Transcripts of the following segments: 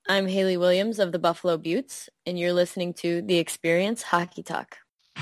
I'm Haley Williams of the Buffalo Buttes, and you're listening to The Experience Hockey Talk.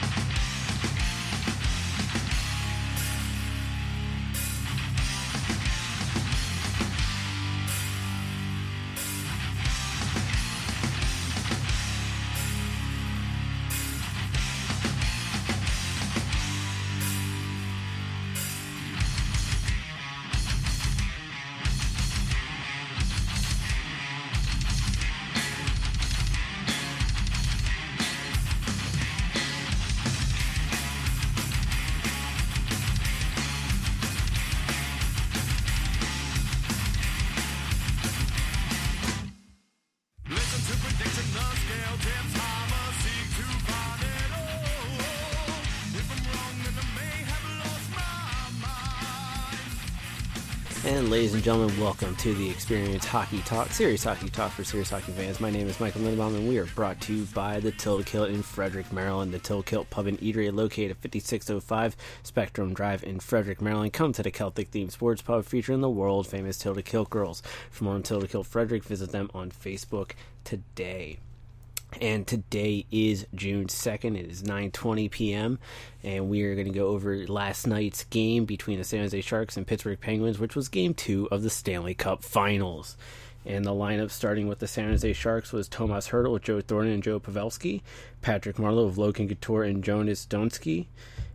And ladies and gentlemen, welcome to the Experience Hockey Talk, serious hockey talk for serious hockey fans. My name is Michael Lindenbaum, and we are brought to you by the Tilde Kilt in Frederick, Maryland. The Tilde Kilt Pub and Eatery, located at 5605 Spectrum Drive in Frederick, Maryland. Come to the Celtic-themed sports pub featuring the world-famous Tilde Kilt girls. For more on Tilde Kilt Frederick, visit them on Facebook today. And today is June 2nd. It is 9:20 p.m. And we are going to go over last night's game between the San Jose Sharks and Pittsburgh Penguins, which was Game 2 of the Stanley Cup Finals. And the lineup starting with the San Jose Sharks was Tomas Hertl with Joe Thornton and Joe Pavelski, Patrick Marleau with Logan Couture and Jonas Donskey,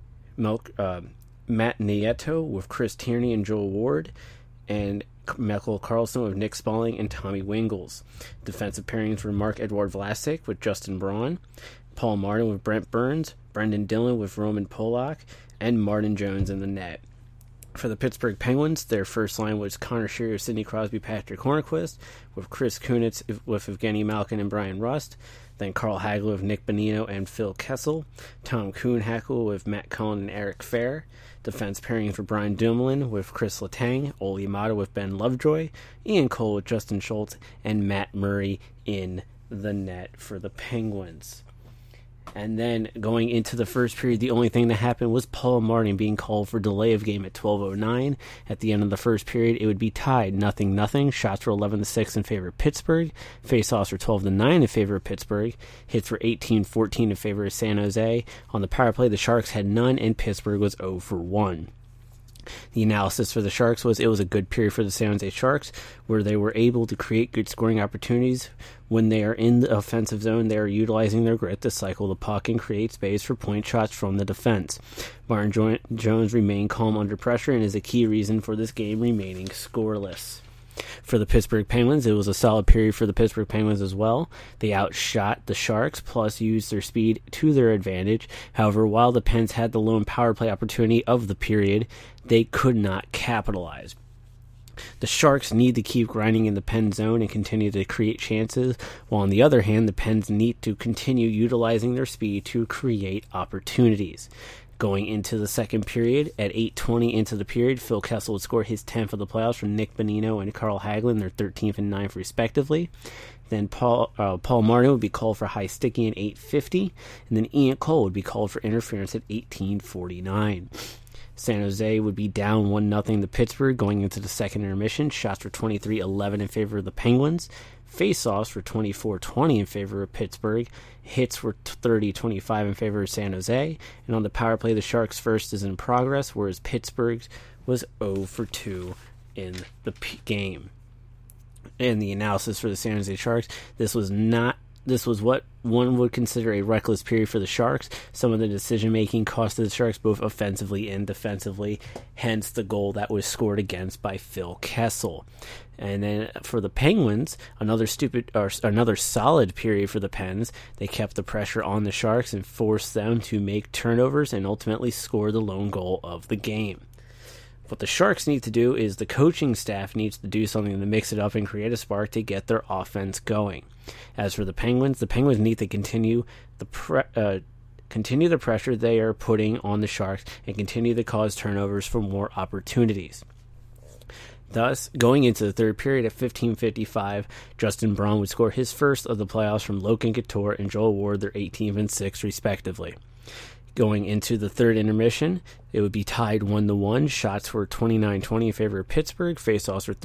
Matt Nieto with Chris Tierney and Joel Ward, and Michael Carlson with Nick Spaulding and Tommy Wingels. Defensive pairings were Marc-Edouard Vlasic with Justin Braun, Paul Martin with Brent Burns, Brendan Dillon with Roman Polak, and Martin Jones in the net. For the Pittsburgh Penguins, their first line was Connor Sheary, Sidney Crosby, Patrick Hornqvist, with Chris Kunitz with Evgeny Malkin and Brian Rust, then Carl Hagler with Nick Bonino and Phil Kessel, Tom Kuhnhackl with Matt Cullen and Eric Fair, defense pairings for Brian Dumoulin with Chris Letang, Ole Mata with Ben Lovejoy, Ian Cole with Justin Schultz, and Matt Murray in the net for the Penguins. And then going into the first period, the only thing that happened was Paul Martin being called for delay of game at 12:09. At the end of the first period, it would be tied 0-0. Shots were 11-6 in favor of Pittsburgh. Faceoffs were 12-9 in favor of Pittsburgh. Hits were 18-14 in favor of San Jose. On the power play, the Sharks had none, and Pittsburgh was 0 for 1. The analysis for the Sharks was it was a good period for the San Jose Sharks, where they were able to create good scoring opportunities. When they are in the offensive zone, they are utilizing their grit to cycle the puck and create space for point shots from the defense. Martin Jones remained calm under pressure and is a key reason for this game remaining scoreless. For the Pittsburgh Penguins, it was a solid period for the Pittsburgh Penguins as well. They outshot the Sharks, plus used their speed to their advantage. However, while the Pens had the lone power play opportunity of the period, they could not capitalize. The Sharks need to keep grinding in the Pen zone and continue to create chances, while on the other hand, the Pens need to continue utilizing their speed to create opportunities. Going into the second period, at 8:20 into the period, Phil Kessel would score his 10th of the playoffs from Nick Bonino and Carl Hagelin, their 13th and 9th respectively. Then Paul Martin would be called for high sticky at 8:50, and then Ian Cole would be called for interference at 18:49. San Jose would be down 1-0 to Pittsburgh going into the second intermission. Shots were 23-11 in favor of the Penguins. Face-offs were 24-20 in favor of Pittsburgh. Hits were 30-25 in favor of San Jose. And on the power play, the Sharks' first is in progress, whereas Pittsburgh's was 0 for 2 in the game. And the analysis for the San Jose Sharks, this was what one would consider a reckless period for the Sharks. Some of the decision-making costed the Sharks both offensively and defensively, hence the goal that was scored against by Phil Kessel. And then for the Penguins, another solid period for the Pens. They kept the pressure on the Sharks and forced them to make turnovers and ultimately score the lone goal of the game. What the Sharks need to do is the coaching staff needs to do something to mix it up and create a spark to get their offense going. As for the Penguins need to continue the pressure they are putting on the Sharks and continue to cause turnovers for more opportunities. Thus, going into the third period at 15:55, Justin Braun would score his first of the playoffs from Logan Couture and Joel Ward, their 18th and 6th respectively. Going into the third intermission, it would be tied 1-1. Shots were 29-20 in favor of Pittsburgh. Faceoffs were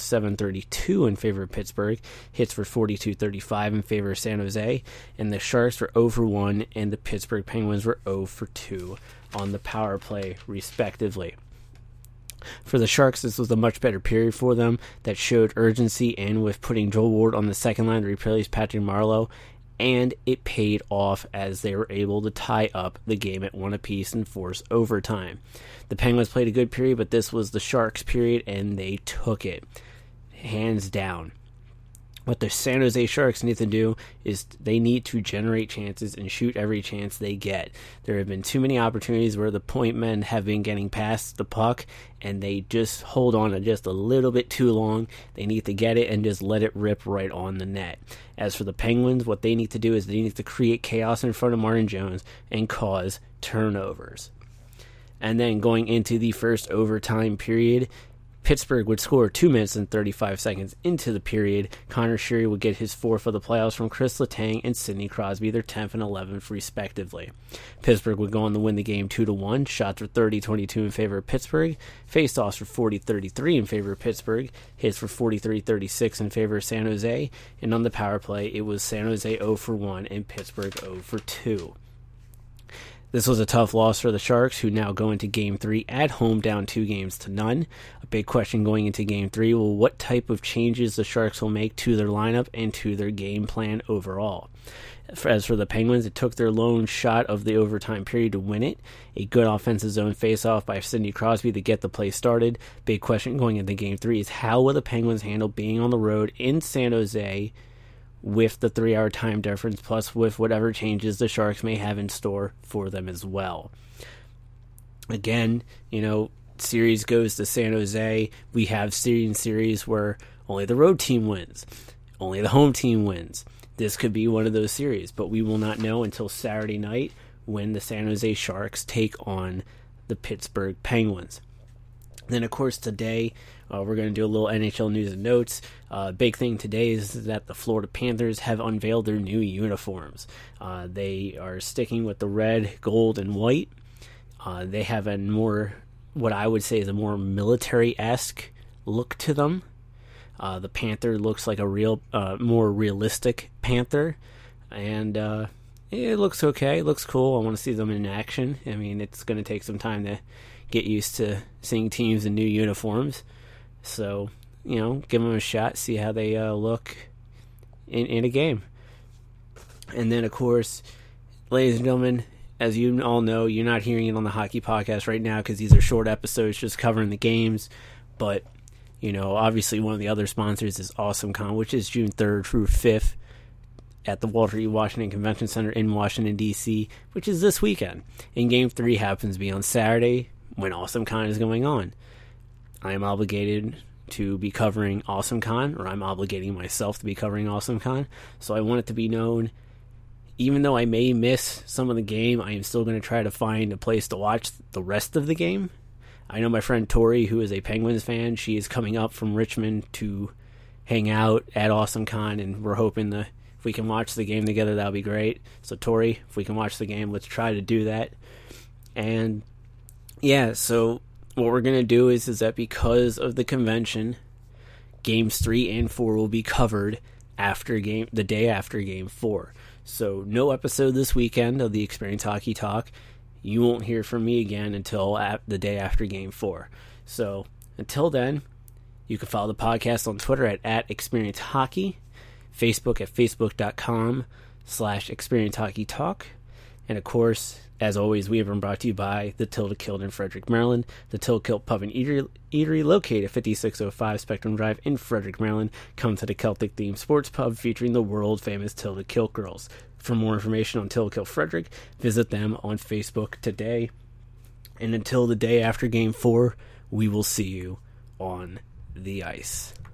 37-32 in favor of Pittsburgh. Hits were 42-35 in favor of San Jose. And the Sharks were 0-1, and the Pittsburgh Penguins were 0-2 on the power play, respectively. For the Sharks, this was a much better period for them that showed urgency, and with putting Joel Ward on the second line to replace Patrick Marleau, and it paid off as they were able to tie up the game at 1 apiece and force overtime. The Penguins played a good period, but this was the Sharks' period, and they took it, hands down. What the San Jose Sharks need to do is they need to generate chances and shoot every chance they get. There have been too many opportunities where the point men have been getting past the puck and they just hold on to just a little bit too long. They need to get it and just let it rip right on the net. As for the Penguins, what they need to do is they need to create chaos in front of Martin Jones and cause turnovers. And then going into the first overtime period, Pittsburgh would score 2 minutes and 35 seconds into the period. Connor Sheary would get his fourth of the playoffs from Chris Letang and Sidney Crosby, their 10th and 11th respectively. Pittsburgh would go on to win the game 2-1. Shots were 30-22 in favor of Pittsburgh. Faceoffs were 40-33 in favor of Pittsburgh. Hits were 43-36 in favor of San Jose. And on the power play, it was San Jose 0-1 and Pittsburgh 0-2. This was a tough loss for the Sharks, who now go into Game 3 at home down 2-0. A big question going into Game 3, well, what type of changes the Sharks will make to their lineup and to their game plan overall. As for the Penguins, it took their lone shot of the overtime period to win it. A good offensive zone faceoff by Sidney Crosby to get the play started. Big question going into Game 3 is how will the Penguins handle being on the road in San Jose with the 3-hour time difference, plus with whatever changes the Sharks may have in store for them as well. Again, series goes to San Jose. We have series where only the road team wins, only the home team wins. This could be one of those series, but we will not know until Saturday night when the San Jose Sharks take on the Pittsburgh Penguins. Then, of course, today we're going to do a little NHL news and notes. Big thing today is that the Florida Panthers have unveiled their new uniforms. They are sticking with the red, gold, and white. They have a more, what I would say is a more military-esque look to them. The Panther looks like a more realistic Panther, and it looks okay. It looks cool. I want to see them in action. I mean, it's going to take some time to get used to seeing teams in new uniforms. So, give them a shot, see how they look in a game. And then, of course, ladies and gentlemen, as you all know, you're not hearing it on the Hockey Podcast right now because these are short episodes just covering the games. But, obviously one of the other sponsors is AwesomeCon, which is June 3rd through 5th at the Walter E. Washington Convention Center in Washington, D.C., which is this weekend. And Game 3 happens to be on Saturday when AwesomeCon is going on. I am obligated to be covering AwesomeCon, or I'm obligating myself to be covering AwesomeCon. So I want it to be known, even though I may miss some of the game, I am still going to try to find a place to watch the rest of the game. I know my friend Tori, who is a Penguins fan, she is coming up from Richmond to hang out at AwesomeCon, and we're hoping if we can watch the game together, that'll be great. So Tori, if we can watch the game, let's try to do that. And yeah, so what we're going to do is that because of the convention, Games 3 and 4 will be covered the day after Game 4. So no episode this weekend of the Experience Hockey Talk. You won't hear from me again until the day after Game 4. So until then, you can follow the podcast on Twitter at Experience Hockey, Facebook at facebook.com/Experience Hockey Talk, and of course, as always, we have been brought to you by the Tilda Kilt in Frederick, Maryland. The Tilda Kilt Pub and Eatery located at 5605 Spectrum Drive in Frederick, Maryland. Come to the Celtic-themed sports pub featuring the world-famous Tilda Kilt girls. For more information on Tilda Kilt Frederick, visit them on Facebook today. And until the day after Game 4, we will see you on the ice.